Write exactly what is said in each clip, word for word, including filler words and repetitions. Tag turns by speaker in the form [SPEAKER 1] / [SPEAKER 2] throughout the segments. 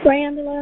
[SPEAKER 1] Brandula.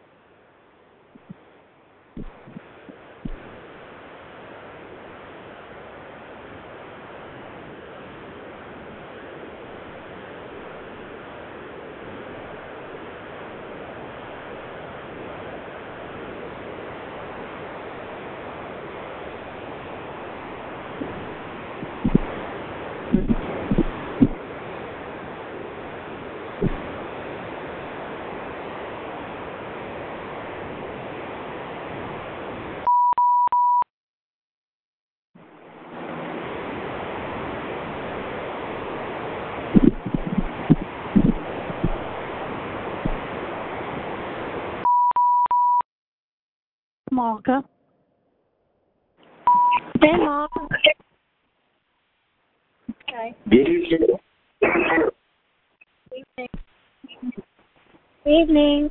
[SPEAKER 1] Malka. Hey, Malka. Okay.
[SPEAKER 2] Good evening.
[SPEAKER 1] Evening.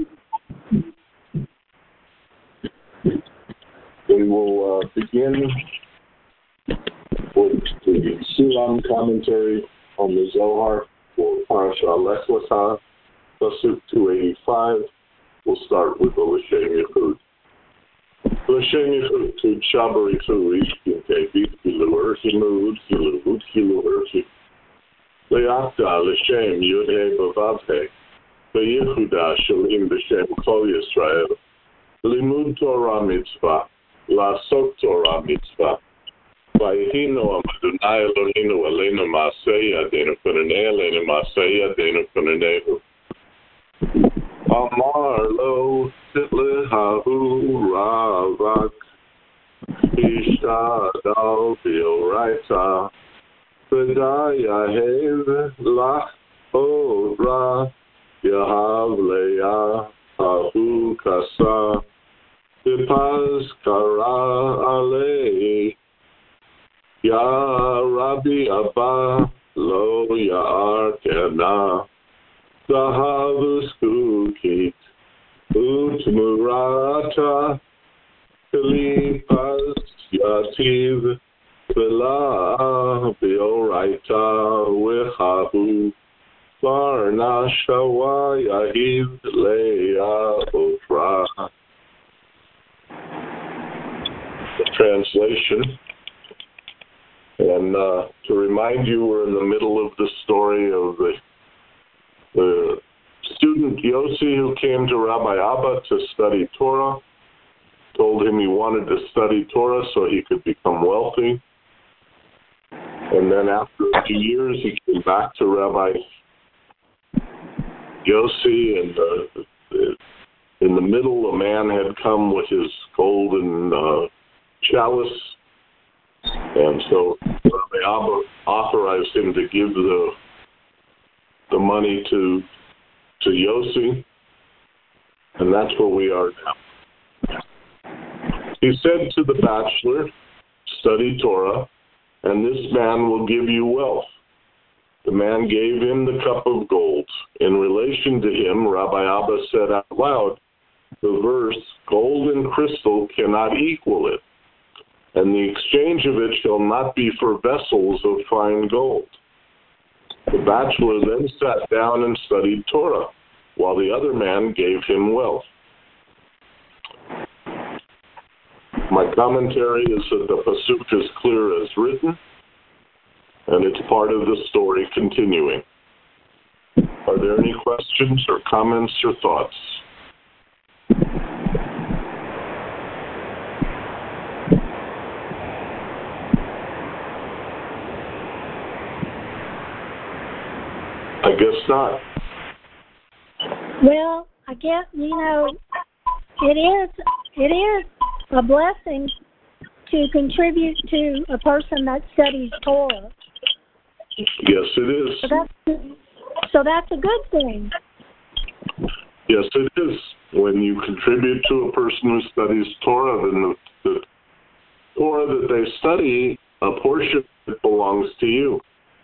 [SPEAKER 2] We will uh, begin with the Sulam commentary on the Zohar for Parasha Lech Lecha, Pasuk two eighty-five. We'll start with the L'Shem Yechud. L'Shem Yechud, Tud Shabari Tud, Ishkin Tevi, Kilu Erchimu, Udkilu, Udkilu Erchi. Le'afta L'Shem Yudhe Bavavhe, Ve'yehuda Shalim B'Shem Kol Yisrael, Limud Torah Mitzvah, La'asok Torah Mitzvah, Vayihino Adonai Eloheinu Aleinu Ma'aseh Yadeinu Kunanei Aleinu Ma'aseh Yadeinu Kunanehu. Amar lo titlehahu ravak ishadal bioraita v'dayahev lach ora yahav leah ahu kasa v'paz kara alei ya Rabbi Abba lo ya'ar kena Zahavus Kukit Utmurata Kalipas Yativ Vela Bioraita Wehabu Varnashawa Yahiv Leia Otra. The translation. And uh, to remind you, we're in the middle of the story of the The student Yossi, who came to Rabbi Abba to study Torah, told him he wanted to study Torah so he could become wealthy. And then after a few years, he came back to Rabbi Yossi, and uh, in the middle, a man had come with his golden uh, chalice. And so Rabbi Abba authorized him to give the the money to to Yossi, and that's where we are now. He said to the bachelor, study Torah, and this man will give you wealth. The man gave him the cup of gold. In relation to him, Rabbi Abba said out loud, the verse, gold and crystal cannot equal it, and the exchange of it shall not be for vessels of fine gold. The bachelor then sat down and studied Torah, while the other man gave him wealth. My commentary is that the pasuk is clear as written, and it's part of the story continuing. Are there any questions or comments or thoughts? I guess not.
[SPEAKER 1] Well, I guess, you know, it is it is a blessing to contribute to a person that studies Torah.
[SPEAKER 2] Yes, it is.
[SPEAKER 1] So that's, so that's a good thing.
[SPEAKER 2] Yes, it is. When you contribute to a person who studies Torah, then the, the Torah that they study, a portion of it belongs to you.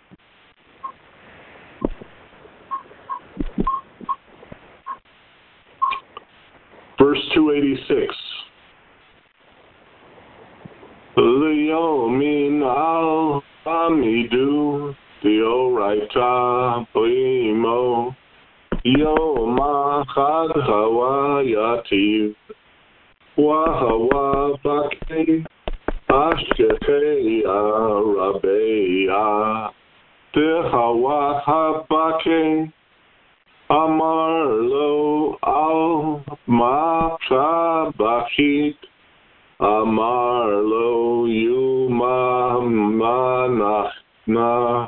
[SPEAKER 2] Verse two eighty-six. Leomin al amidu dioraita primo Yom Echad Hawa Yativ Wahawa Bakei Ashkechei Arabeya Tehawa Habakei Amar Lo Al Ma'cha Bachit Amar Lo Yuma Manachna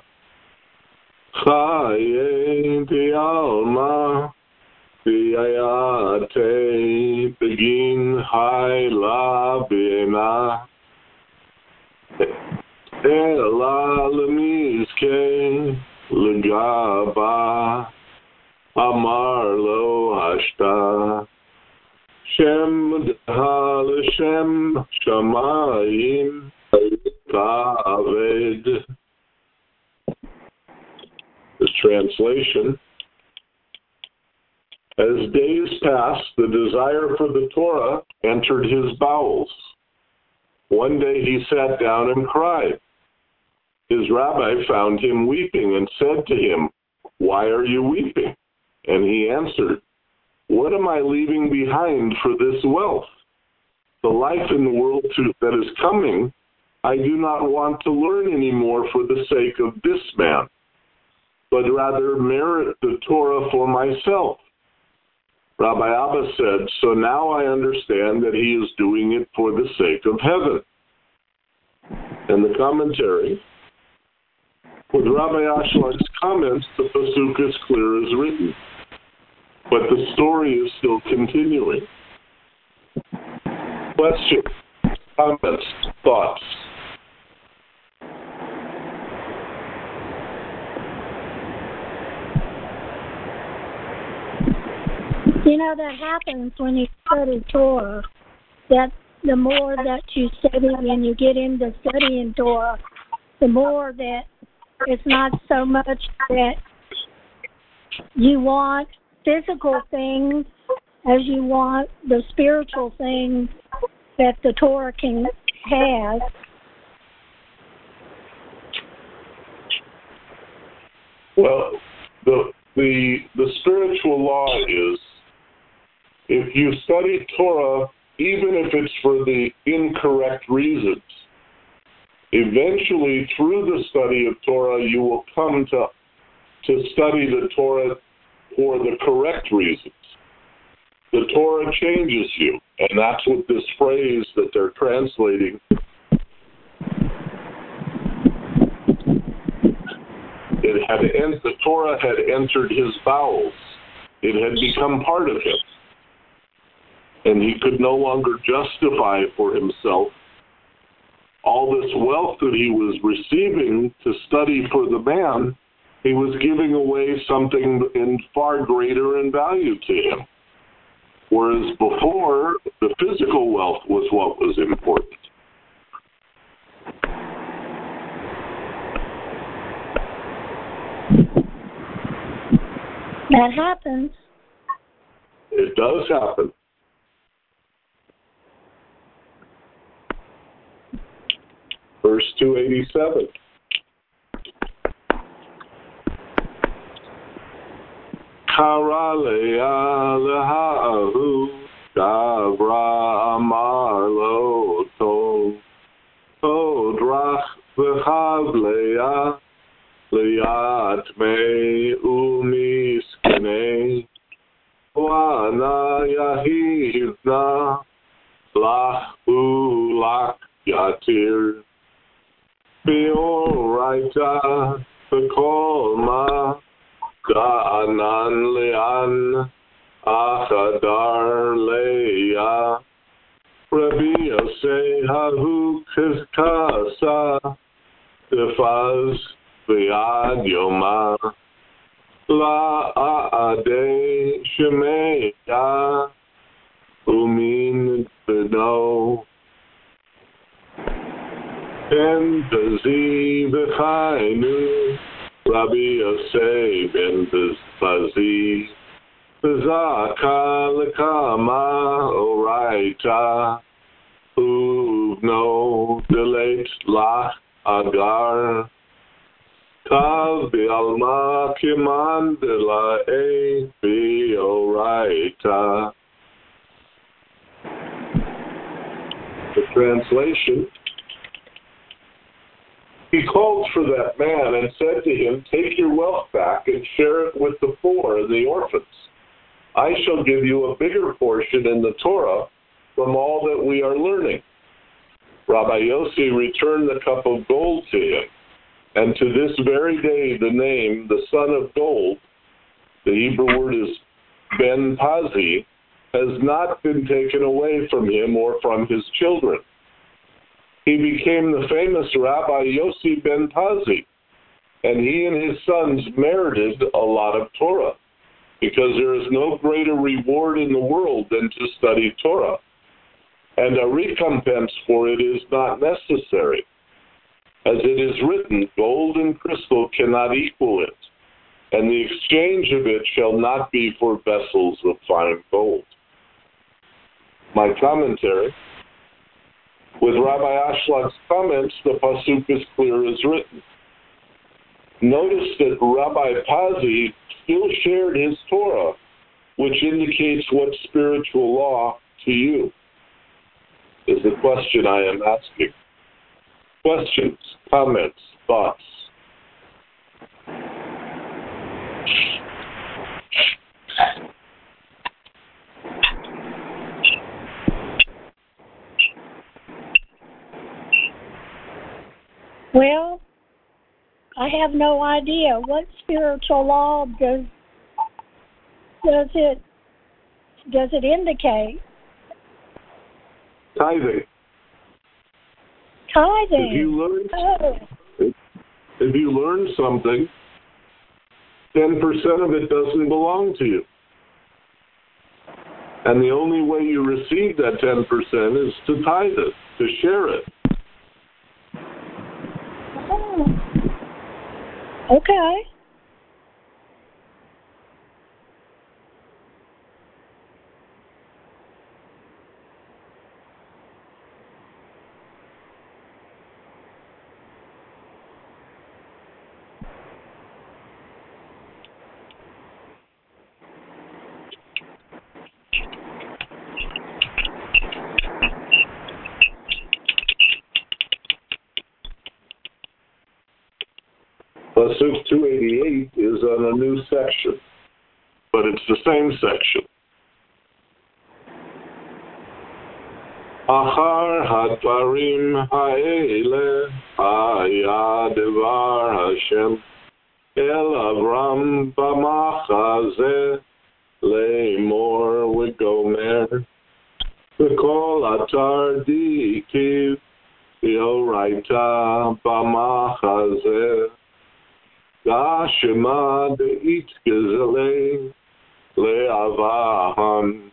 [SPEAKER 2] Chaye Dialma Diayate Begin Haila Bina Ela Lemizke Legaba Amar Lo Hashta Shem Dha Shem Shamayim Ta'aved. This translation: as days passed, the desire for the Torah entered his bowels. One day he sat down and cried. His rabbi found him weeping and said to him, "Why are you weeping?" And he answered, "What am I leaving behind for this wealth? The life in the world to, that is coming, I do not want to learn anymore for the sake of this man, but rather merit the Torah for myself." Rabbi Abba said, "So now I understand that he is doing it for the sake of heaven." And the commentary: with Rabbi Ashlar's comments, the pasuk is clear as written, but the story is still continuing. Questions, comments, thoughts?
[SPEAKER 1] You know, that happens when you study Torah, that the more that you study and you get into studying Torah, the more that it's not so much that you want physical things as you want the spiritual things that the Torah can have.
[SPEAKER 2] Well, the the the spiritual law is, if you study Torah, even if it's for the incorrect reasons, eventually through the study of Torah, you will come to to study the Torah for the correct reasons. The Torah changes you, and that's what this phrase that they're translating. It had en- the Torah had entered his bowels. It had become part of him. And he could no longer justify for himself all this wealth that he was receiving to study for the man. He was giving away something in far greater in value to him. Whereas before, the physical wealth was what was important.
[SPEAKER 1] That happens.
[SPEAKER 2] It does happen. Verse two eighty-seven. Kara le'a leha'ahu gavra amar lo tov todrach v'chav le'a le'at mei u'miskenei wa'ana yahivna lach u'lach yatir B'oraita v'kol ma Da'anan le'an achadar le'ya Rabbi Yosei hahu kasa Defaz v'yad yoma La'adei shemeya Umin b'no Ben Bazi v'chainu Rabbi Yosei ben Bazi Zaka lekama oraita Uvno delate lach agar Kav bi'alma kiman dela'e bi'oraita. The translation: He called for that man and said to him, take your wealth back and share it with the poor and the orphans. I shall give you a bigger portion in the Torah from all that we are learning. Rabbi Yossi returned the cup of gold to him, and to this very day the name, the son of gold, the Hebrew word is Ben Pazi, has not been taken away from him or from his children. He became the famous Rabbi Yossi Ben Pazi, and he and his sons merited a lot of Torah, because there is no greater reward in the world than to study Torah, and a recompense for it is not necessary. As it is written, gold and crystal cannot equal it, and the exchange of it shall not be for vessels of fine gold. My commentary. With Rabbi Ashlad's comments, the pasuk is clear as written. Notice that Rabbi Pazi still shared his Torah, which indicates what spiritual law to you, is the question I am asking. Questions, comments, thoughts?
[SPEAKER 1] Well, I have no idea. What spiritual law does does it does it indicate?
[SPEAKER 2] Tithing.
[SPEAKER 1] Tithing.
[SPEAKER 2] If you learn,
[SPEAKER 1] oh.
[SPEAKER 2] if, if you learn something, ten percent of it doesn't belong to you. And the only way you receive that ten percent is to tithe it, to share it.
[SPEAKER 1] Oh. Okay.
[SPEAKER 2] Pasuk two eighty-eight is on a new section, but it's the same section. Achar hadvarim ha'ele haya devar Hashem el Avram b'machazeh le'mor v'gomer v'kol atar dikiv v'oraita b'machazeh Gashema de'it gezalei le'avahan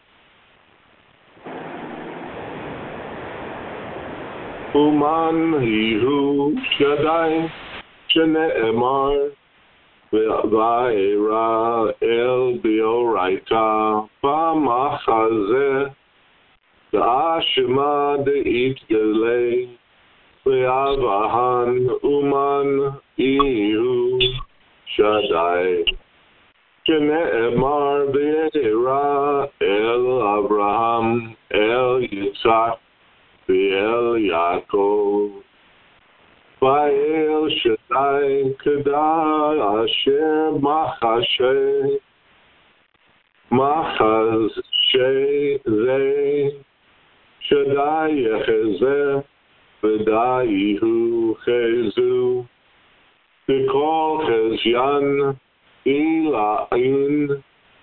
[SPEAKER 2] Uman hihu shadai shene'emar ve'vaera el bioraita b'machazeh Gashema de'it gezalei le'avahan Uman Ihu Shaddai Shene'emar Ve'era El Abraham El Yitzhak Ve'el Yaakov Va'el Shaddai Kedar Asher Machashe Machashe Ze Shaddai Yechezeh V'da'ihu Chezu V'kol Chezyan Ila'in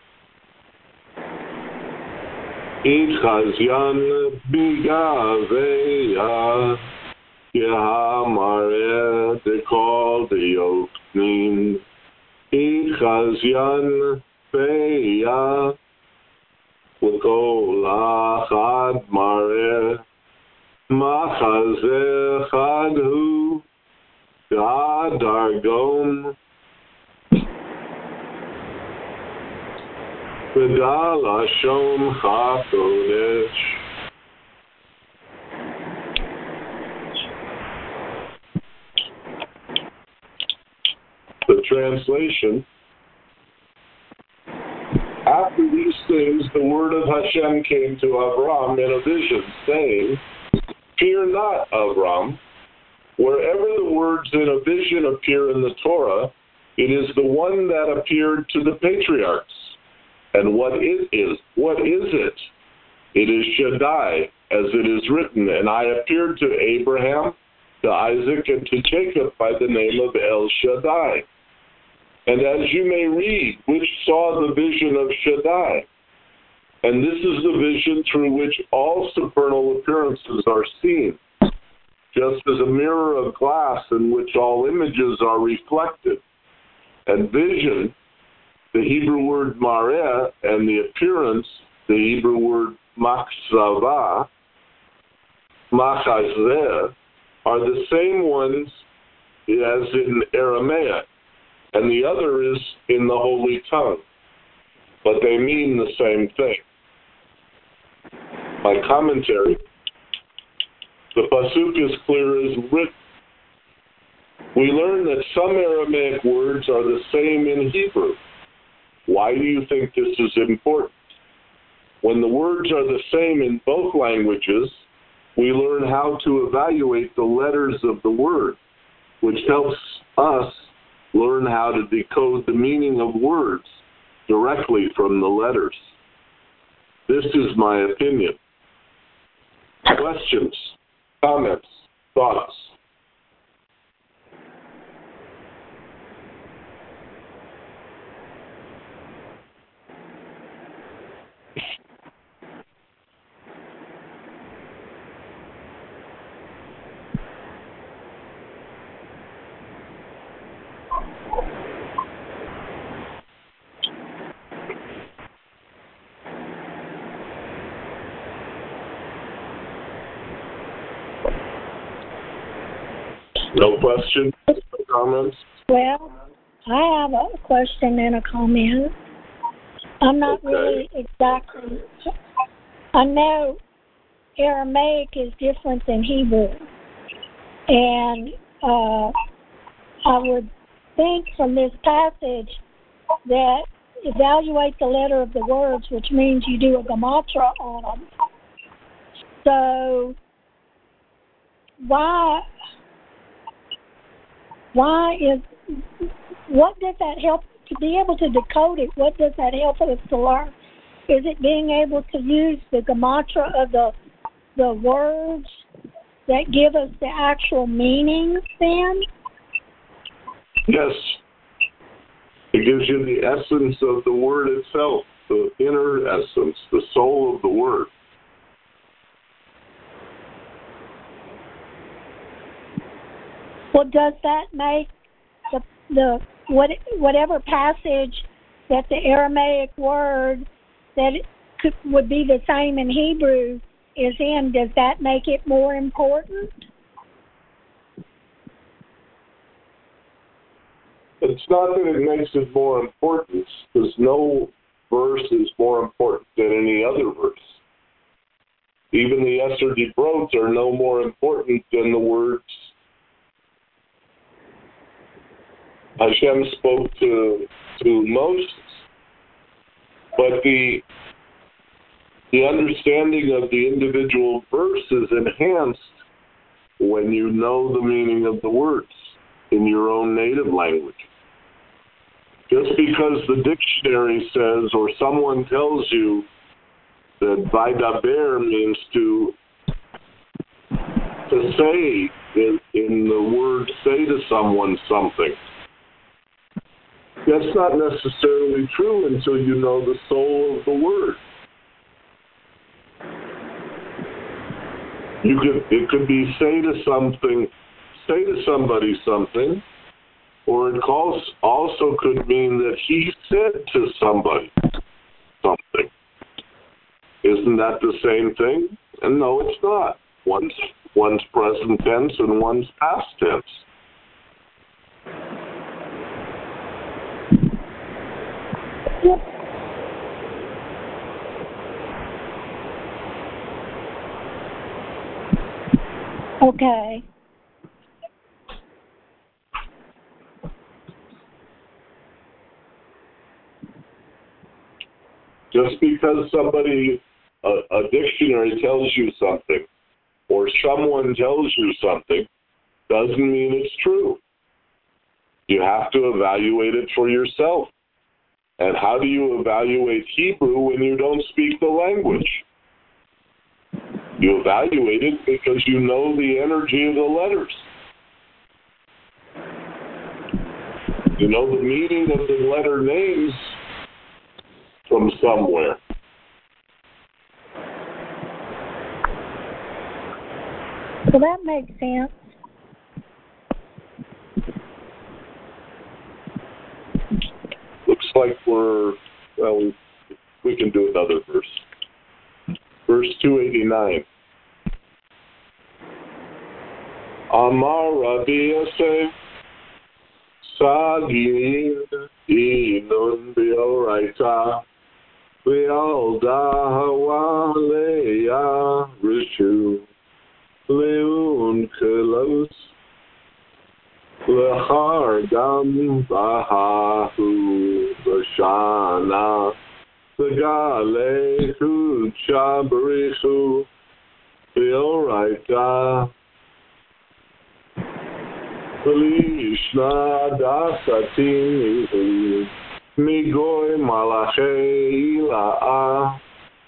[SPEAKER 2] Itchazyan Bigaveya Yehamare Dekol Deoknin Itchazyan Beya V'kol Achad Mare Machazeh Chadhu God Dargom V'dal Hashom Chakodesh. translation, after these things, the word of Hashem came to Avram in a vision, saying, "Fear not, Avram." Wherever the words in a vision appear in the Torah, it is the one that appeared to the patriarchs. And what it is, what is it? It is Shaddai, as it is written, "And I appeared to Abraham, to Isaac, and to Jacob by the name of El Shaddai." And as you may read, which saw the vision of Shaddai. And this is the vision through which all supernal appearances are seen, just as a mirror of glass in which all images are reflected. And vision, the Hebrew word mareh, and the appearance, the Hebrew word machzavah, machazeh, are the same ones as in Aramaic, and the other is in the Holy Tongue, but they mean the same thing. My commentary: the pasuk is clear as written. We learn that some Aramaic words are the same in Hebrew. Why do you think this is important? When the words are the same in both languages, we learn how to evaluate the letters of the word, which helps us learn how to decode the meaning of words directly from the letters. This is my opinion. Questions, comments, thoughts? No questions, no comments?
[SPEAKER 1] Well, I have a question and a comment. I'm not
[SPEAKER 2] Okay.
[SPEAKER 1] really exactly. I know Aramaic is different than Hebrew, and uh, I would think from this passage that evaluate the letter of the words, which means you do a gematria on them. So why? Why is, what does that help, to be able to decode it, what does that help us to learn? Is it being able to use the gematria of the the words that give us the actual meanings then?
[SPEAKER 2] Yes. It gives you the essence of the word itself, the inner essence, the soul of the word.
[SPEAKER 1] Well, does that make the, the what, whatever passage that the Aramaic word that it could, would be the same in Hebrew is in, does that make it more important?
[SPEAKER 2] It's not that it makes it more important, because no verse is more important than any other verse. Even the Esser Dibrot are no more important than the words Hashem spoke to to Moses. But the the understanding of the individual verse is enhanced when you know the meaning of the words in your own native language. Just because the dictionary says or someone tells you that vaidaber means to to say in, in the word say to someone something, that's not necessarily true until you know the soul of the word. You could it could be say to something, say to somebody something, or it calls, also could mean that he said to somebody something. Isn't that the same thing? And no, it's not. One's one's present tense and one's past tense.
[SPEAKER 1] Okay.
[SPEAKER 2] Just because somebody, a, a dictionary tells you something, or someone tells you something, doesn't mean it's true. You have to evaluate it for yourself. And how do you evaluate Hebrew when you don't speak the language? You evaluate it because you know the energy of the letters. You know the meaning of the letter names from somewhere.
[SPEAKER 1] So that makes sense.
[SPEAKER 2] Looks like we're, well, we, we can do another verse. Verse two eighty-nine. Amar Rabbi Yosef, Sagin Inun Bioraita, Vialda Hawa Leia Rishu, Leun Kelos, Lehar Gam Bahahu Bashana, Segalehu Chabarihu, Bioraita, Lishna Dasati Migoy Malache Ila'a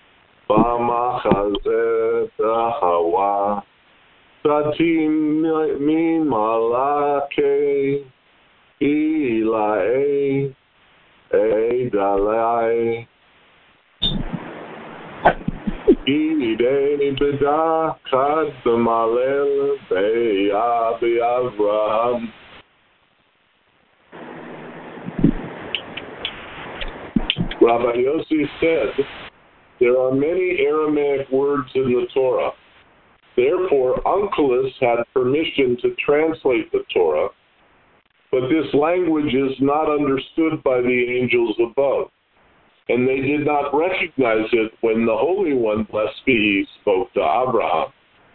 [SPEAKER 2] Bamachazet Hawa Satim Min Malake Ilae Eidalai Idei Beda Kad Malel Beya Avraham. Rabbi Yossi said, there are many Aramaic words in the Torah. Therefore, Onkelos had permission to translate the Torah, but this language is not understood by the angels above, and they did not recognize it when the Holy One, blessed be He, spoke to Abraham.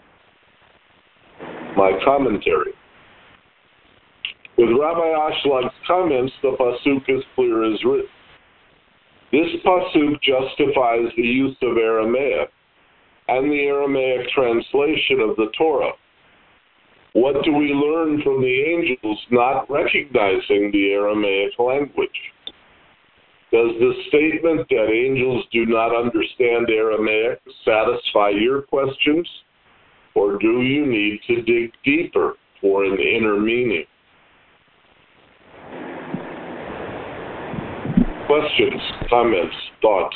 [SPEAKER 2] My commentary. With Rabbi Ashland's comments, the pasuk is clear as written. This pasuk justifies the use of Aramaic and the Aramaic translation of the Torah. What do we learn from the angels not recognizing the Aramaic language? Does the statement that angels do not understand Aramaic satisfy your questions, or do you need to dig deeper for an inner meaning? Questions, comments, thoughts?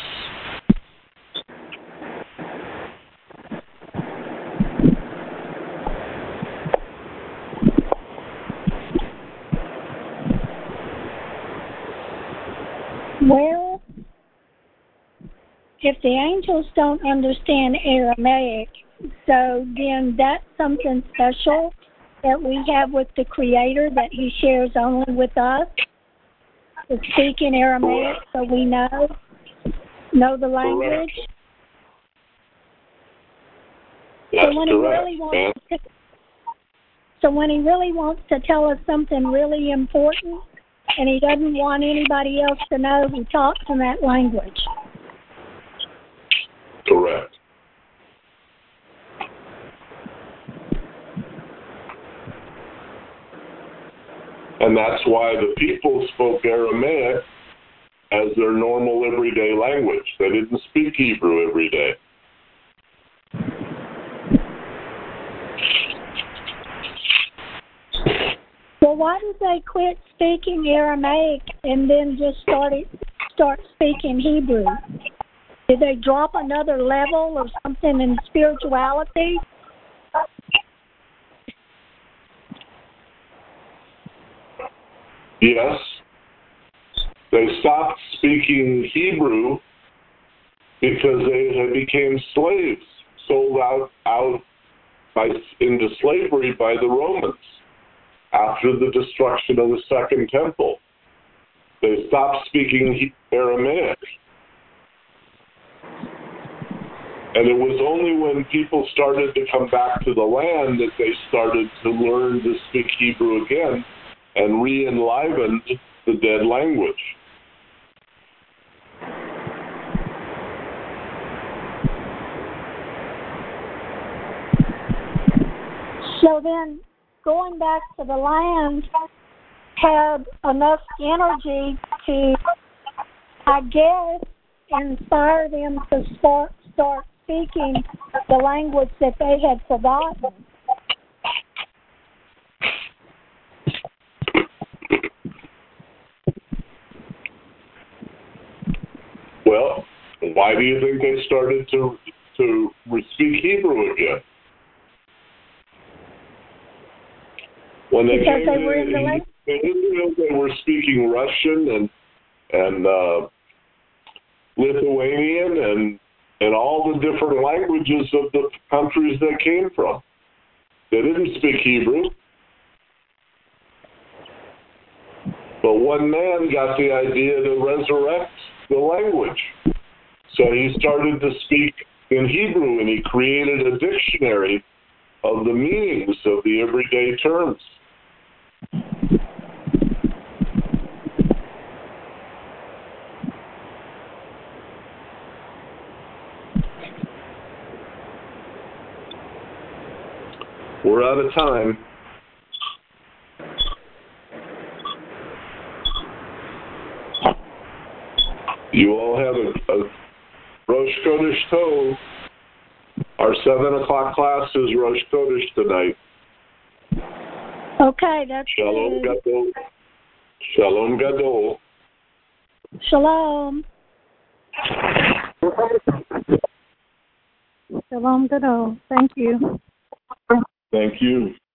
[SPEAKER 1] Well, if the angels don't understand Aramaic, so then that's something special that we have with the Creator that He shares only with us, to speak in Aramaic so we know, know the language.
[SPEAKER 2] That's
[SPEAKER 1] so when
[SPEAKER 2] correct,
[SPEAKER 1] he really wants to, so when He really wants to tell us something really important, and He doesn't want anybody else to know, He talks in that language.
[SPEAKER 2] Correct. And that's why the people spoke Aramaic as their normal everyday language. They didn't speak Hebrew every day.
[SPEAKER 1] Well, why did they quit speaking Aramaic and then just started start speaking Hebrew? Did they drop another level or something in spirituality?
[SPEAKER 2] Yes. They stopped speaking Hebrew because they had became slaves, sold out, out by, into slavery by the Romans after the destruction of the Second Temple. They stopped speaking Aramaic. And it was only when people started to come back to the land that they started to learn to speak Hebrew again and re-enlivened the dead language.
[SPEAKER 1] So then, going back to the land had enough energy to, I guess, inspire them to start start speaking the language that they had forgotten.
[SPEAKER 2] Well, why do you think they started to to speak Hebrew again? When they
[SPEAKER 1] Because
[SPEAKER 2] came
[SPEAKER 1] they
[SPEAKER 2] to
[SPEAKER 1] were in the land.
[SPEAKER 2] Israel, they were speaking Russian and and uh, Lithuanian and and all the different languages of the countries they came from. They didn't speak Hebrew. But one man got the idea to resurrect the language. So he started to speak in Hebrew, and he created a dictionary of the meanings of the everyday terms. We're out of time. You all have a, a Rosh Chodesh Tov. Our seven o'clock class is Rosh Chodesh tonight.
[SPEAKER 1] Okay, that's
[SPEAKER 2] Shalom
[SPEAKER 1] good.
[SPEAKER 2] Gadol. Shalom Gadol.
[SPEAKER 1] Shalom. Shalom Gadol. Thank you.
[SPEAKER 2] Thank you.